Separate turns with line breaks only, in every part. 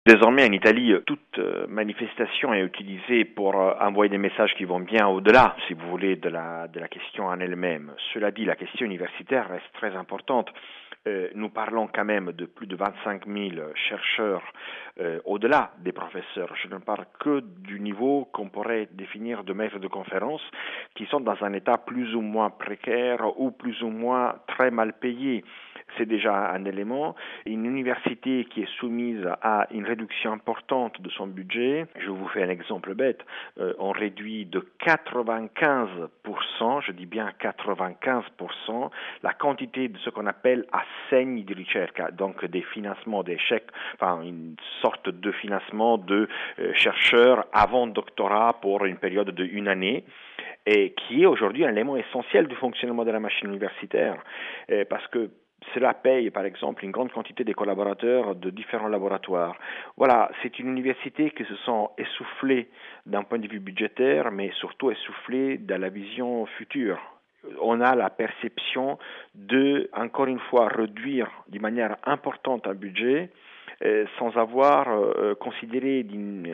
Désormais, en Italie, toute manifestation est utilisée pour envoyer des messages qui vont bien au-delà, si vous voulez, de la question en elle-même. Cela dit, la question universitaire reste très importante. Nous parlons quand même de plus de 25 000 chercheurs au-delà des professeurs. Je ne parle que du niveau qu'on pourrait définir de maîtres de conférences qui sont dans un état plus ou moins précaire ou plus ou moins très mal payé. C'est déjà un élément. Une université qui est soumise à une réduction importante de son budget, je vous fais un exemple bête, on réduit de 95%, je dis bien 95%, la quantité de ce qu'on appelle assegni di ricerca, donc des financements, des chèques, enfin une sorte de financement de chercheurs avant doctorat pour une période de 1 année, et qui est aujourd'hui un élément essentiel du fonctionnement de la machine universitaire, parce que cela paye, par exemple, une grande quantité des collaborateurs de différents laboratoires. Voilà, c'est une université qui se sent essoufflée d'un point de vue budgétaire, mais surtout essoufflée dans la vision future. On a la perception de, encore une fois, réduire d'une manière importante un budget sans avoir considéré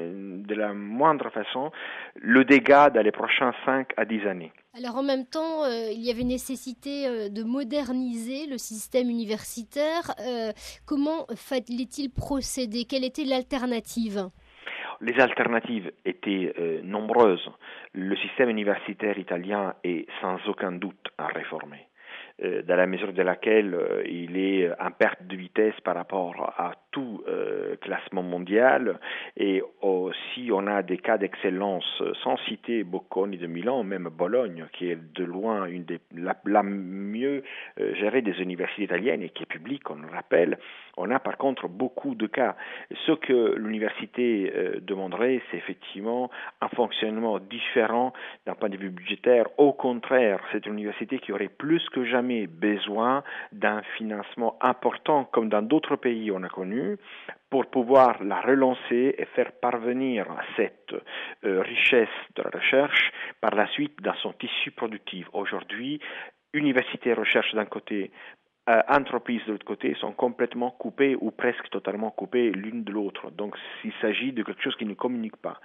de la moindre façon le dégât dans les prochains 5 à 10 années.
Alors en même temps, il y avait nécessité de moderniser le système universitaire. Comment fallait-il procéder? Quelle était l'alternative?
Les alternatives étaient nombreuses. Le système universitaire italien est sans aucun doute à réformer, dans la mesure de laquelle il est en perte de vitesse par rapport à tout classement mondial, et aussi on a des cas d'excellence, sans citer Bocconi de Milan, même Bologne, qui est de loin une des la mieux gérée des universités italiennes et qui est publique, on le rappelle. On a par contre beaucoup de cas. Ce que l'université demanderait, c'est effectivement un fonctionnement différent d'un point de vue budgétaire. Au contraire, c'est une université qui aurait plus que jamais besoin d'un financement important, comme dans d'autres pays on a connu, pour pouvoir la relancer et faire parvenir cette richesse de la recherche par la suite dans son tissu productif. Aujourd'hui, université et recherche d'un côté, entreprises de l'autre côté sont complètement coupées ou presque totalement coupées l'une de l'autre. Donc il s'agit de quelque chose qui ne communique pas.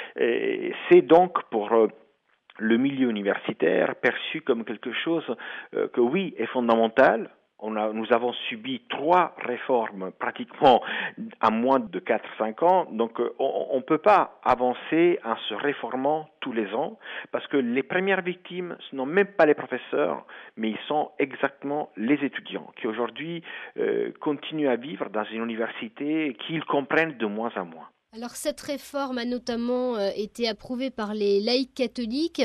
Et c'est donc pour le milieu universitaire perçu comme quelque chose que oui est fondamental. Nous avons subi 3 réformes pratiquement en moins de 4-5 ans, donc on ne peut pas avancer en se réformant tous les ans, parce que les premières victimes, ce sont même pas les professeurs, mais ils sont exactement les étudiants, qui aujourd'hui continuent à vivre dans une université qu'ils comprennent de moins en moins.
Alors cette réforme a notamment été approuvée par les laïcs catholiques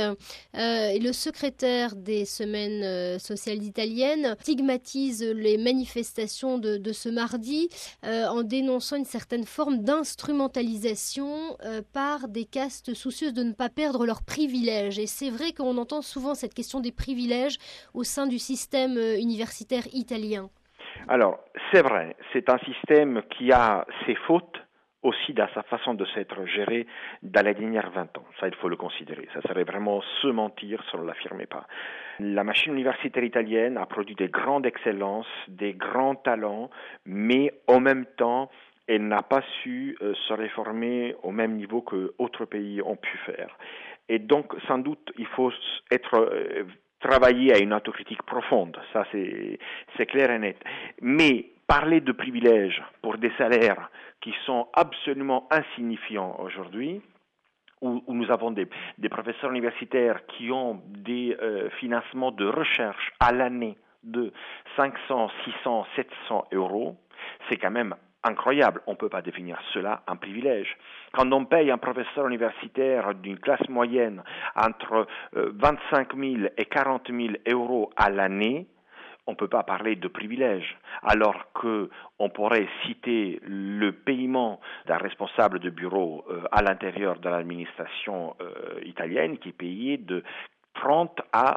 et le secrétaire des semaines sociales italiennes stigmatise les manifestations de ce mardi en dénonçant une certaine forme d'instrumentalisation par des castes soucieuses de ne pas perdre leurs privilèges. Et c'est vrai qu'on entend souvent cette question des privilèges au sein du système universitaire italien.
Alors, c'est vrai, c'est un système qui a ses fautes, aussi dans sa façon de s'être géré dans les dernières 20 ans. Ça, il faut le considérer. Ça serait vraiment se mentir si on ne l'affirmait pas. La machine universitaire italienne a produit des grandes excellences, des grands talents, mais en même temps, elle n'a pas su se réformer au même niveau que d'autres pays ont pu faire. Et donc, sans doute, il faut travailler à une autocritique profonde. Ça, c'est clair et net. Mais parler de privilèges pour des salaires qui sont absolument insignifiants aujourd'hui, où nous avons des professeurs universitaires qui ont des financements de recherche à l'année de 500, 600, 700 euros, c'est quand même incroyable. On ne peut pas définir cela un privilège. Quand on paye un professeur universitaire d'une classe moyenne entre 25 000 et 40 000 euros à l'année, on ne peut pas parler de privilège, alors qu'on pourrait citer le paiement d'un responsable de bureau à l'intérieur de l'administration italienne qui est payé de 30 à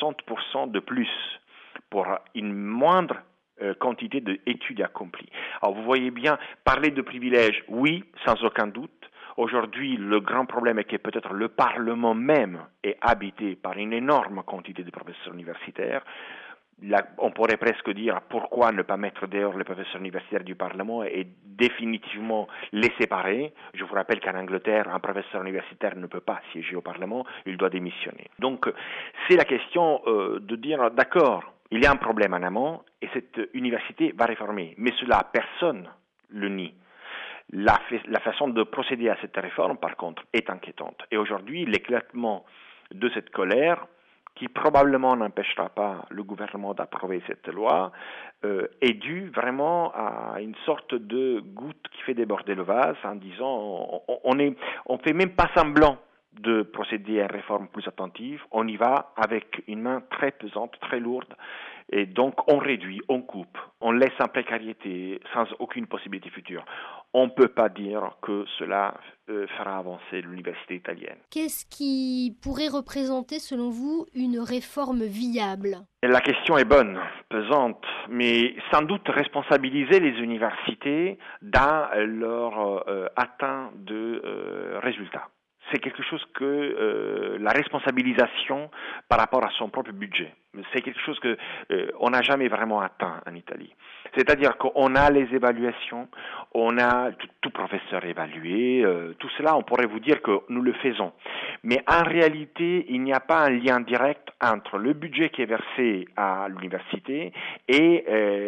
60% de plus pour une moindre quantité d'études accomplies. Alors vous voyez bien, parler de privilèges, oui, sans aucun doute. Aujourd'hui, le grand problème est que peut-être le Parlement même est habité par une énorme quantité de professeurs universitaires. on pourrait presque dire pourquoi ne pas mettre dehors les professeurs universitaires du Parlement et définitivement les séparer. Je vous rappelle qu'en Angleterre, un professeur universitaire ne peut pas siéger au Parlement, il doit démissionner. Donc c'est la question de dire d'accord, il y a un problème en amont et cette université va réformer. Mais cela, personne le nie. La façon de procéder à cette réforme, par contre, est inquiétante. Et aujourd'hui, l'éclatement de cette colère, qui probablement n'empêchera pas le gouvernement d'approuver cette loi, est dû vraiment à une sorte de goutte qui fait déborder le vase en disant on fait même pas semblant de procéder à une réforme plus attentive, on y va avec une main très pesante, très lourde, et donc on réduit, on coupe, on laisse en précarité sans aucune possibilité future. On ne peut pas dire que cela fera avancer l'université italienne.
Qu'est-ce qui pourrait représenter, selon vous, une réforme viable ?
La question est bonne, pesante, mais sans doute responsabiliser les universités dans leur atteinte de résultats. C'est quelque chose que la responsabilisation par rapport à son propre budget, c'est quelque chose que on n'a jamais vraiment atteint en Italie. C'est-à-dire qu'on a les évaluations, on a tout professeur évalué, tout cela, on pourrait vous dire que nous le faisons. Mais en réalité, il n'y a pas un lien direct entre le budget qui est versé à l'université et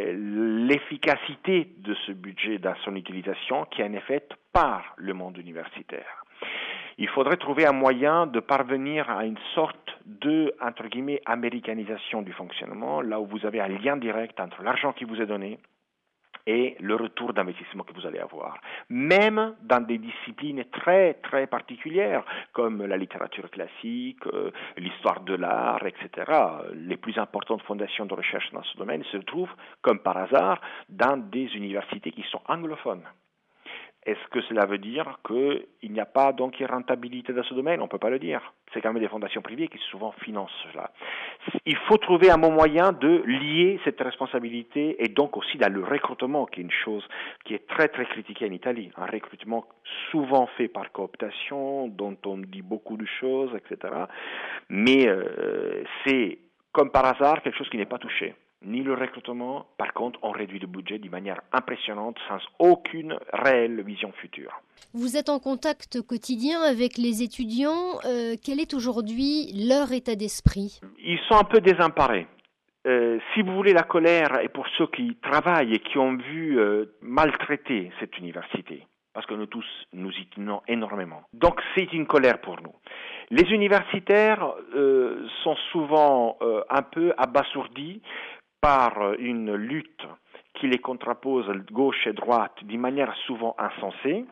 l'efficacité de ce budget dans son utilisation qui en est faite par le monde universitaire. Il faudrait trouver un moyen de parvenir à une sorte de, entre guillemets, américanisation du fonctionnement, là où vous avez un lien direct entre l'argent qui vous est donné et le retour d'investissement que vous allez avoir. Même dans des disciplines très, très particulières, comme la littérature classique, l'histoire de l'art, etc. Les plus importantes fondations de recherche dans ce domaine se trouvent, comme par hasard, dans des universités qui sont anglophones. Est-ce que cela veut dire qu'il n'y a pas donc de rentabilité dans ce domaine ? On ne peut pas le dire. C'est quand même des fondations privées qui souvent financent cela. Il faut trouver un bon moyen de lier cette responsabilité et donc aussi dans le recrutement, qui est une chose qui est très très critiquée en Italie. Un recrutement souvent fait par cooptation, dont on dit beaucoup de choses, etc. Mais c'est comme par hasard quelque chose qui n'est pas touché. Ni le recrutement, par contre, on réduit le budget d'une manière impressionnante sans aucune réelle vision future.
Vous êtes en contact quotidien avec les étudiants. Quel est aujourd'hui leur état d'esprit ?
Ils sont un peu désemparés. Si vous voulez, la colère est pour ceux qui travaillent et qui ont vu maltraiter cette université. Parce que nous tous, nous y tenons énormément. Donc c'est une colère pour nous. Les universitaires sont souvent un peu abasourdis par une lutte qui les contrapose gauche et droite d'une manière souvent insensée,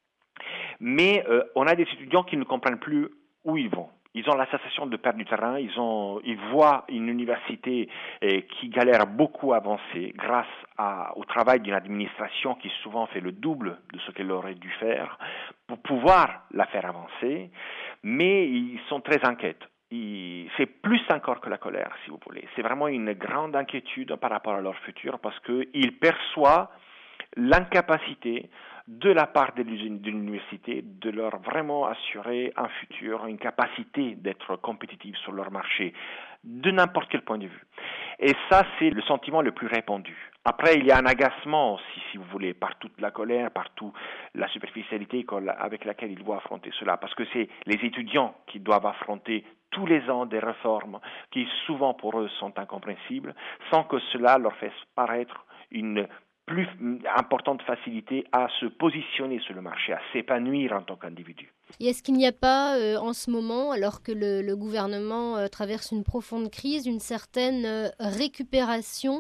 mais on a des étudiants qui ne comprennent plus où ils vont. Ils ont la sensation de perdre du terrain, ils voient une université qui galère beaucoup à avancer grâce au travail d'une administration qui souvent fait le double de ce qu'elle aurait dû faire pour pouvoir la faire avancer, mais ils sont très inquiets. C'est plus encore que la colère, si vous voulez. C'est vraiment une grande inquiétude par rapport à leur futur parce qu'ils perçoivent l'incapacité de la part de l'université de leur vraiment assurer un futur, une capacité d'être compétitive sur leur marché, de n'importe quel point de vue. Et ça, c'est le sentiment le plus répandu. Après, il y a un agacement aussi, si vous voulez, par toute la colère, par toute la superficialité avec laquelle ils doivent affronter cela, parce que c'est les étudiants qui doivent affronter tous les ans des réformes qui souvent pour eux sont incompréhensibles, sans que cela leur fasse paraître une plus importante facilité à se positionner sur le marché, à s'épanouir en tant qu'individu.
Et est-ce qu'il n'y a pas en ce moment, alors que le gouvernement traverse une profonde crise, une certaine récupération ?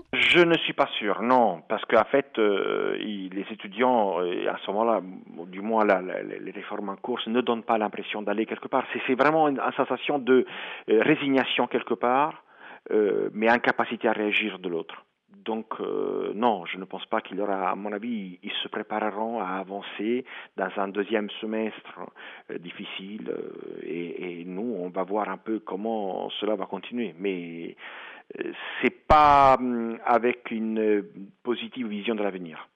Je ne suis pas sûr, non, parce qu'en fait, les étudiants, à ce moment-là, du moins les réformes en cours, ne donnent pas l'impression d'aller quelque part. C'est vraiment une sensation de résignation quelque part, mais incapacité à réagir de l'autre. Donc non, je ne pense pas qu'il y aura, à mon avis, ils se prépareront à avancer dans un deuxième semestre difficile et nous, on va voir un peu comment cela va continuer. Mais c'est pas avec une positive vision de l'avenir.